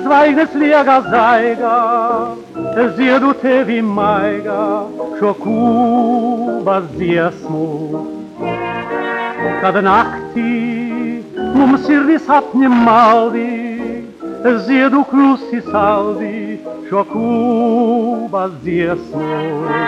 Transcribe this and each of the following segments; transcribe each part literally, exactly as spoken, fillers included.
zvaigznes liega zaiga, ziedu tevi maiga, šo Kūbas dziesmu. Kad naktī mums sirdī sapņi maldi, ziedu klusi saldi, šo Kūbas dziesmu.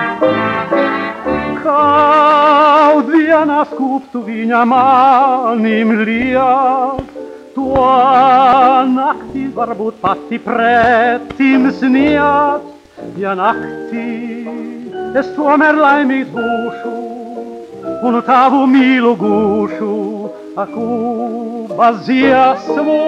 Kaut vienā skūpstu viņa manim liek, to naktī varbūt pati pretim sniedz. Ja naktī es tomēr laimīgs būšu un tavu mīlu gūšu, a Kūbas dziesmu.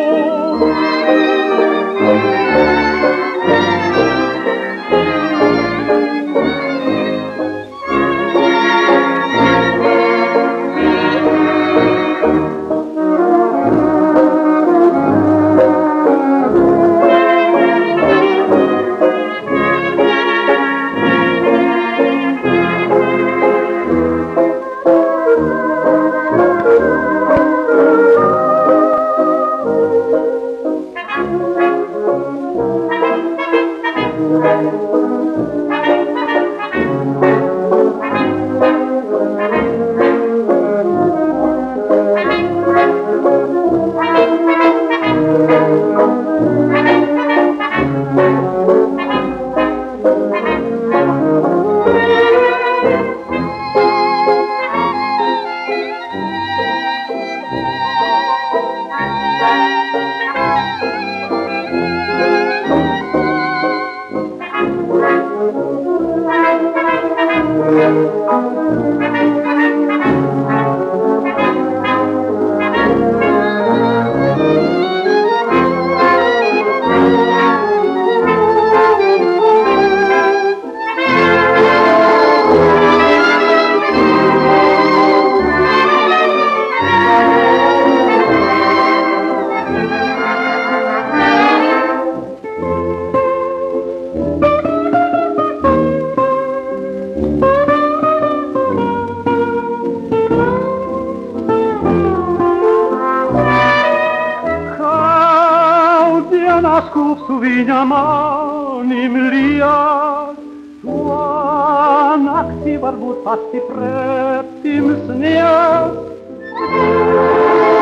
Skūpstu viņa manim liek, to naktī varbūt pati pretim sniedz.